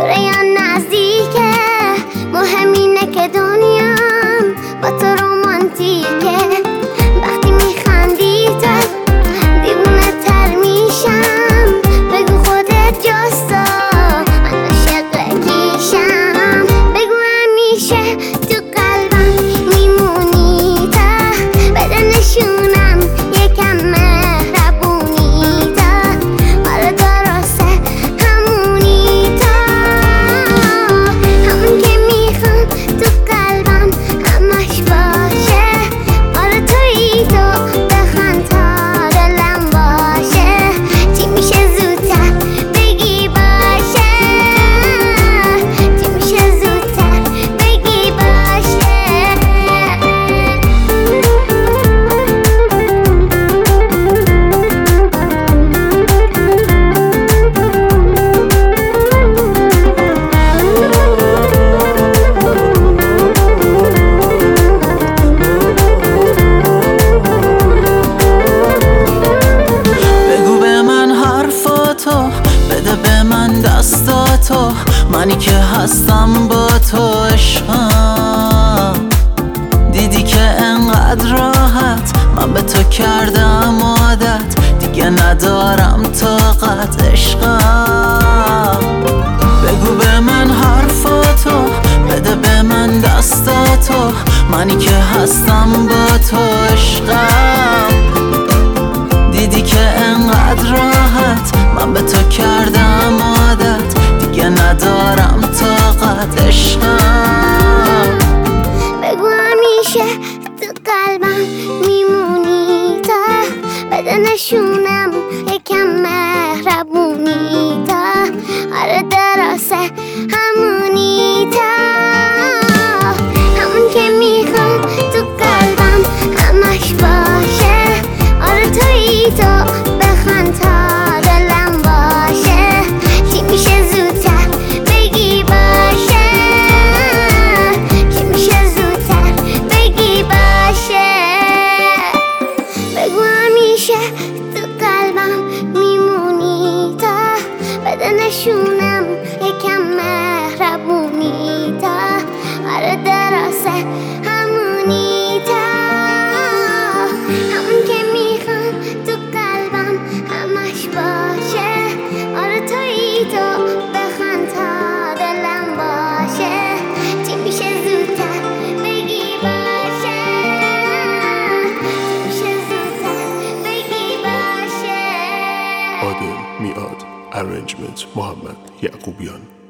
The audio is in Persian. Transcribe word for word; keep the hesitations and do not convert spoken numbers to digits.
دوره یا نزدیکه، مهم اینه که دنیام با تو رومانتیکه. وقتی میخندی تو دیوونه تر میشم، بگو خودت جستا من عاشق کیشم. بگو همیشه تو قلبم میمونی تا بده نشونم یکم مهربونی تا حالا درسته همونی تا همون که میخوام تو قلبم همش باشه. حالا تویی تو بخند تا دلم باشه. چی میشه زودتر بگی باشه، چی میشه زودتر بگی باشه. بگو به من حرفاتو، بده به من دستاتو، منی که هستم با تو عشقم. دیدی که انقدر راحت من به تو کردم عادت، دیگه ندارم طاقت عشقم. بگو به من حرفاتو، بده به من دستاتو، منی که هستم با تو عشقم. دیدی که انقدر راحت من به تو کردم عادت، دیگه ندارم طاقت عشقم. بگو همیشه تو قلبم میمونی تا بده نشونم یکم مهربونی تا آره درسته همونی تا همون که میخوام تو قلبم همش باشه. آره تویی تو بخند تا دلم باشه. چی میشه زودتر بگی باشه، چی میشه زودتر بگی باشه. بگو همیشه تو قلبم میمونی تا بده نشونم یکم مهربونی تا آره درسته همونی تا همون که میخوام تو قلبم همش باشه. آره تویی تو بخند تا دلم باشه. چی میشه زودتر بگی باشه، چی میشه زودتر بگی باشه. عادل میاد. Arrangement محمد یعقوبیان.